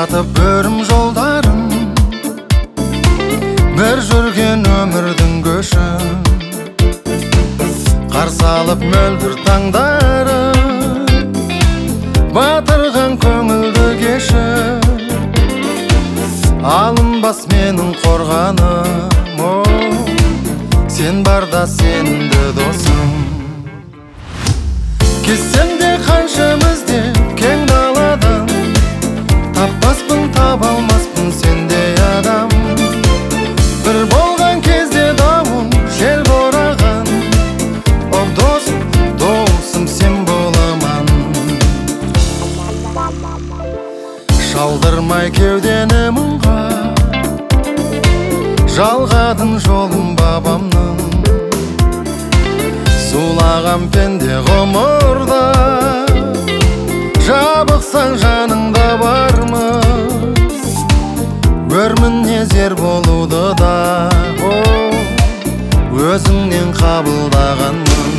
жатып өрім жолдарым, бір жүрген өмірдің көшін қарсы алып мөлдір таңдары, батырған көңілді кешір. Алынбас менің қорғаным, сен барда сенімді досым. Кетсем де қаншамыз деп кең даладан, таппаспын таба алмаспын сендей адам. Бір болған кезде дауыл жел бораған, о досым, досым сен боламан. Шалдырмай кеудені мұңға, жалғадың жолым бабамның. Сулаған пенде ғұмырда, жабықсаң жаныңда бармыз. Өрміне зер болуды да өзіңнен қабылдағанмын.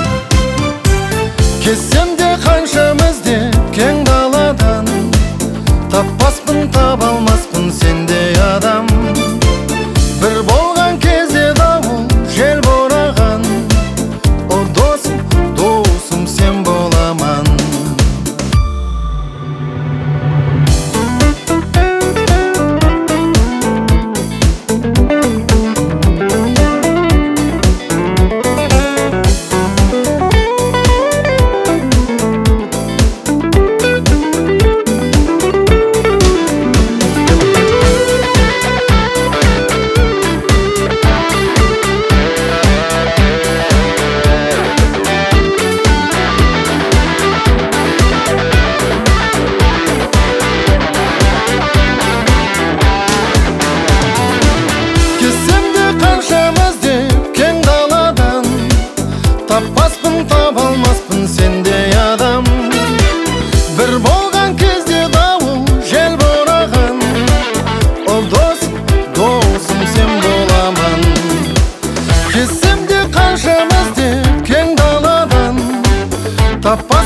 Кетсем де қаншамыз деп кең даладан, таппаспын таба алмаспын сендей адам. Бір болған кезде дауыл жел бораған, о досым, досым сен боламан. Таппаспын таба алмаспын сендей адам. Бір болған кезде дауыл жел бораған, о досым, досым сен боламан. Кетсем де қаншамыз деп кең даладан, таппаспын